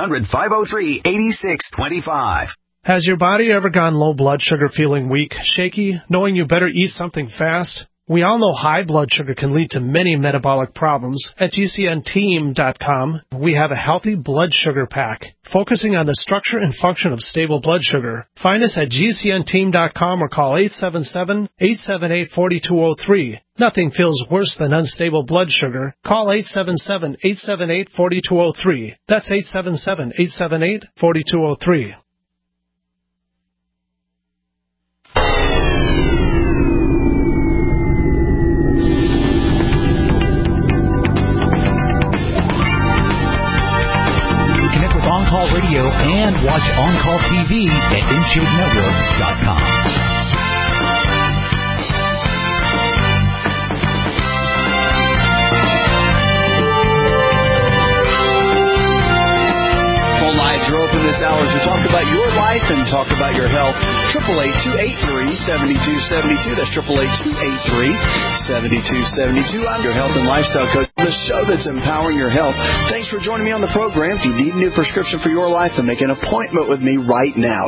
800-503-8625. Has your body ever gone low blood sugar, feeling weak, shaky, knowing you better eat something fast? We all know high blood sugar can lead to many metabolic problems. At GCNteam.com, we have a healthy blood sugar pack, focusing on the structure and function of stable blood sugar. Find us at GCNteam.com or call 877-878-4203. Nothing feels worse than unstable blood sugar. Call 877-878-4203. That's 877-878-4203. On-Call Radio and watch On-Call TV at InShapeNetwork.com. Phone lines are open this hour to talk about your life and talk about your health. 888-283-7272. That's 888-283-7272. I'm your health and lifestyle coach. The show that's empowering your health. Thanks for joining me on the program. If you need a new prescription for your life, then make an appointment with me right now.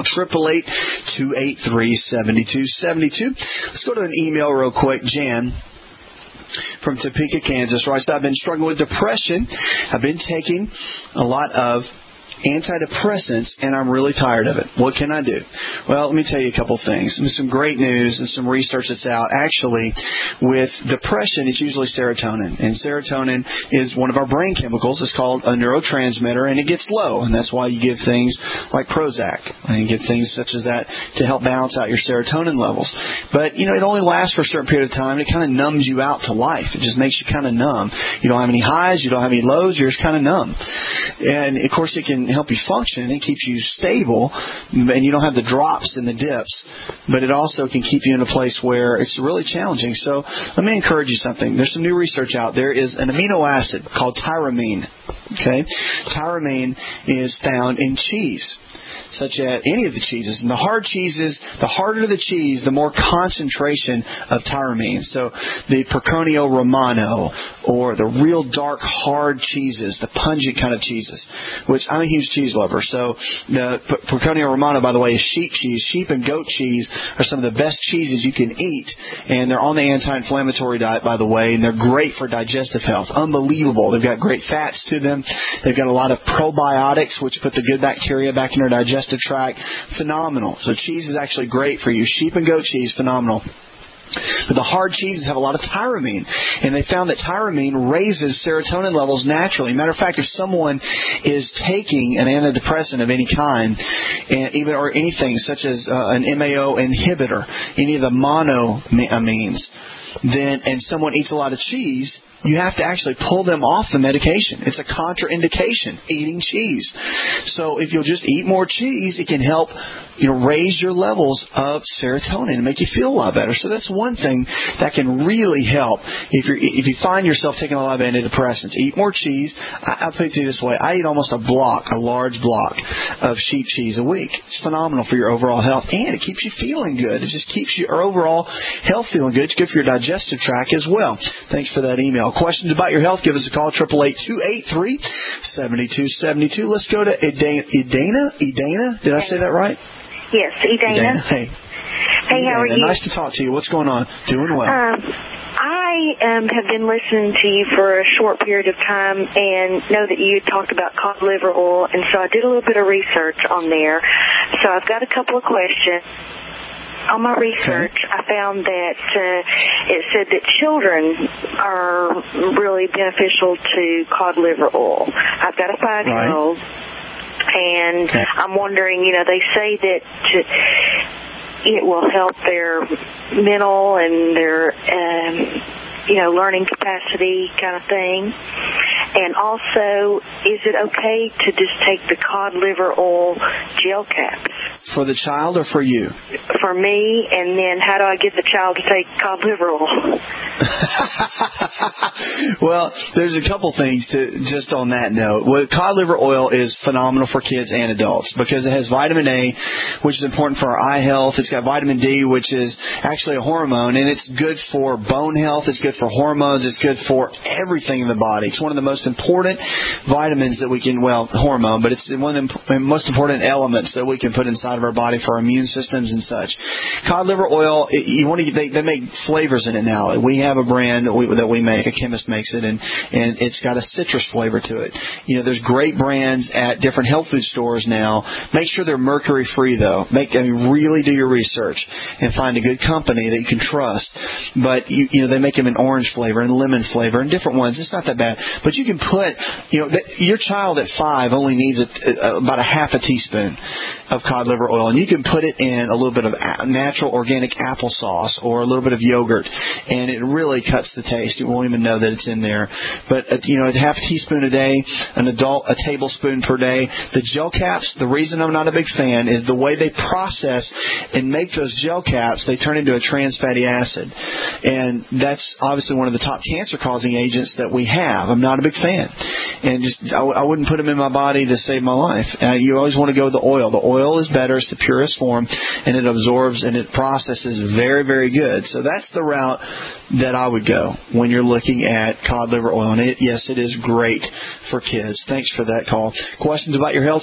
888-283-7272. Let's go to an email real quick. Jan from Topeka, Kansas writes, I've been struggling with depression. I've been taking a lot of antidepressants, and I'm really tired of it. What can I do? Well, let me tell you a couple things. There's some great news and some research that's out. Actually, with depression, it's usually serotonin. And serotonin is one of our brain chemicals. It's called a neurotransmitter, and it gets low. And that's why you give things like Prozac. And you give things such as that to help balance out your serotonin levels. But, it only lasts for a certain period of time. It kind of numbs you out to life. It just makes you kind of numb. You don't have any highs. You don't have any lows. You're just kind of numb. And, of course, it can help you function. It keeps you stable, and you don't have the drops and the dips, but it also can keep you in a place where it's really challenging. So let me encourage you something. There's some new research out. There is an amino acid called tyramine. Okay? Tyramine is found in cheese, such as any of the cheeses. And the hard cheeses, the harder the cheese, the more concentration of tyramine. So the Pecorino Romano, or the real dark, hard cheeses, the pungent kind of cheeses, which I'm a huge cheese lover. So the Pecorino Romano, by the way, is sheep cheese. Sheep and goat cheese are some of the best cheeses you can eat, and they're on the anti-inflammatory diet, by the way, and they're great for digestive health. Unbelievable. They've got great fats to them. They've got a lot of probiotics, which put the good bacteria back in our digestive tract. Phenomenal. So cheese is actually great for you. Sheep and goat cheese, phenomenal. But the hard cheeses have a lot of tyramine, and they found that tyramine raises serotonin levels naturally. Matter of fact, if someone is taking an antidepressant of any kind, or anything such as an MAO inhibitor, any of the monoamines, and someone eats a lot of cheese, you have to actually pull them off the medication. It's a contraindication, eating cheese. So if you'll just eat more cheese, it can help raise your levels of serotonin and make you feel a lot better. So that's one thing that can really help if you find yourself taking a lot of antidepressants. Eat more cheese. I'll put it to you this way. I eat almost a large block of sheep cheese a week. It's phenomenal for your overall health, and it keeps you feeling good. It just keeps your overall health feeling good. It's good for your digestive tract as well. Thanks for that email. Questions about your health, give us a call, 888-283-7272. Let's go to Edana. Did I say that right? Yes, Edana. Hey, how are you? Nice to talk to you. What's going on? Doing well. I have been listening to you for a short period of time and know that you talked about cod liver oil, and so I did a little bit of research on there. So I've got a couple of questions. On my research, I found that it said that children are really beneficial to cod liver oil. I've got a 5-year-old, and I'm wondering, they say that it will help their mental and their learning capacity kind of thing. And also, is it okay to just take the cod liver oil gel caps? For the child or for you? For me, and then how do I get the child to take cod liver oil? Well, there's a couple things just on that note. Well, cod liver oil is phenomenal for kids and adults because it has vitamin A, which is important for our eye health. It's got vitamin D, which is actually a hormone, and it's good for bone health. It's good for hormones. It's good for everything in the body. It's one of the most important vitamins that we can, hormone, but it's one of the most important elements that we can put inside of our body for our immune systems and such. Cod liver oil, they make flavors in it now. We have a brand that we make, a chemist makes it, and it's got a citrus flavor to it. There's great brands at different health food stores now. Make sure they're mercury free though. Really do your research and find a good company that you can trust. But they make them in orange flavor and lemon flavor and different ones. It's not that bad. But you can put, your child at 5 only needs about a half a teaspoon of cod liver oil, and you can put it in a little bit of natural organic applesauce or a little bit of yogurt, and it really cuts the taste. You won't even know that it's in there. But a half a teaspoon a day, an adult a tablespoon per day. The gel caps, the reason I'm not a big fan is the way they process and make those gel caps. They turn into a trans fatty acid, and that's obviously one of the top cancer causing agents that we have. I'm not a big fan, and I wouldn't put them in my body to save my life. You always want to go with the oil. The oil is better. It's the purest form, and it absorbs and it processes very, very good. So that's the route that I would go when you're looking at cod liver oil. And yes, it is great for kids. Thanks for that call. Questions about your health,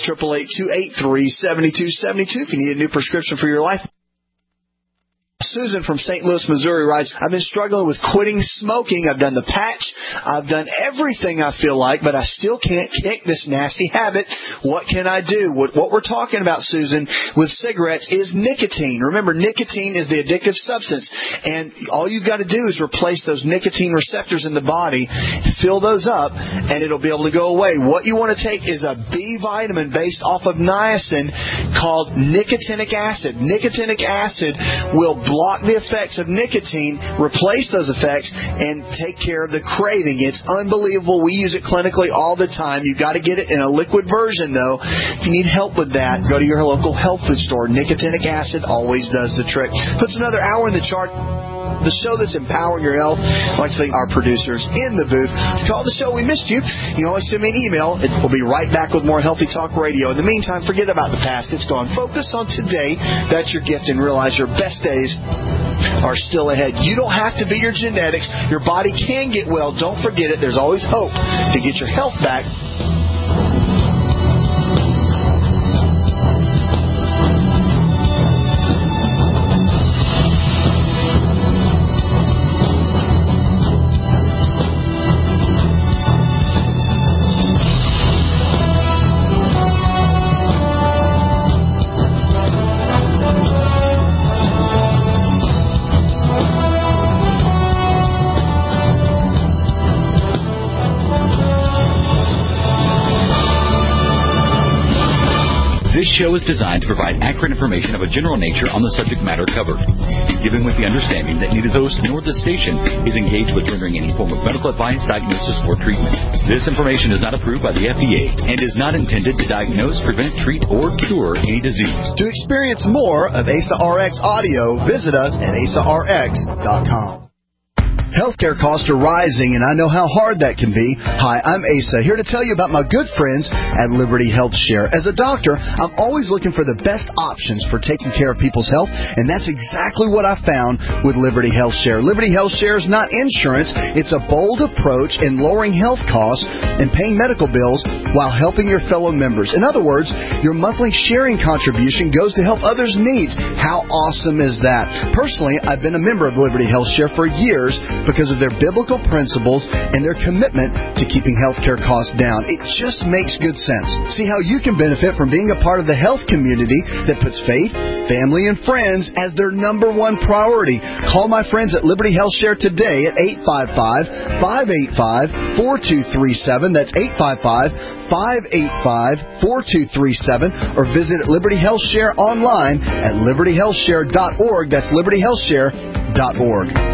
888-283-7272 if you need a new prescription for your life. Susan from St. Louis, Missouri writes, I've been struggling with quitting smoking. I've done the patch. I've done everything I feel like, but I still can't kick this nasty habit. What can I do? What we're talking about, Susan, with cigarettes is nicotine. Remember, nicotine is the addictive substance, and all you've got to do is replace those nicotine receptors in the body, fill those up, and it'll be able to go away. What you want to take is a B vitamin based off of niacin called nicotinic acid. Nicotinic acid will block the effects of nicotine, replace those effects, and take care of the craving. It's unbelievable. We use it clinically all the time. You've got to get it in a liquid version, though. If you need help with that, go to your local health food store. Nicotinic acid always does the trick. Puts another hour in the chart. The show that's empowering your health. I'd like to thank our producers in the booth. To call the show We Missed You, you can always send me an email. We'll be right back with more Healthy Talk Radio. In the meantime, forget about the past. It's gone. Focus on today. That's your gift, and realize your best days are still ahead. You don't have to be your genetics. Your body can get well. Don't forget it. There's always hope to get your health back. show is designed to provide accurate information of a general nature on the subject matter covered, given with the understanding that neither the host nor the station is engaged with rendering any form of medical advice, diagnosis, or treatment. This information is not approved by the FDA and is not intended to diagnose, prevent, treat, or cure any disease. To experience more of ASA RX audio, visit us at asarx.com. Healthcare costs are rising, and I know how hard that can be. Hi, I'm Asa, here to tell you about my good friends at Liberty Health Share. As a doctor, I'm always looking for the best options for taking care of people's health, and that's exactly what I found with Liberty Health Share. Liberty Health Share is not insurance. It's a bold approach in lowering health costs and paying medical bills while helping your fellow members. In other words, your monthly sharing contribution goes to help others' needs. How awesome is that? Personally, I've been a member of Liberty Health Share for years because of their biblical principles and their commitment to keeping healthcare costs down. It just makes good sense. See how you can benefit from being a part of the health community that puts faith, family, and friends as their number one priority. Call my friends at Liberty Health Share today at 855-585-4237. That's 855-585-4237. Or visit Liberty Health Share online at libertyhealthshare.org. That's libertyhealthshare.org.